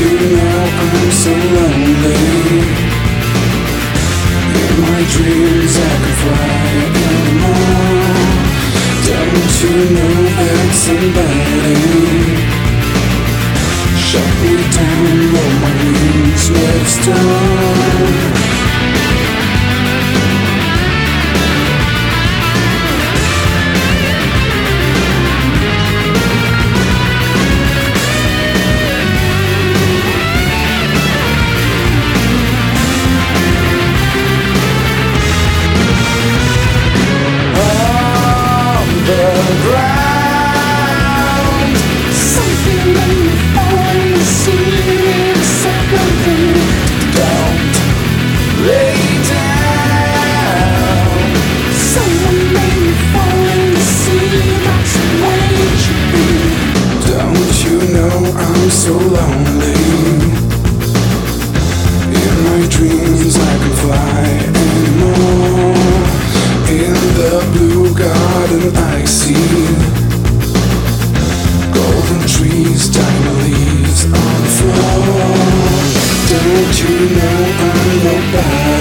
you know I'm so lonely? In my dreams I can fly anymore. Don't you know that somebody shut me down, roll my wings, made of stone? I'm so lonely. In my dreams I can fly anymore. In the blue garden I see golden trees, tiny leaves on the floor. Don't you know I'm nobody?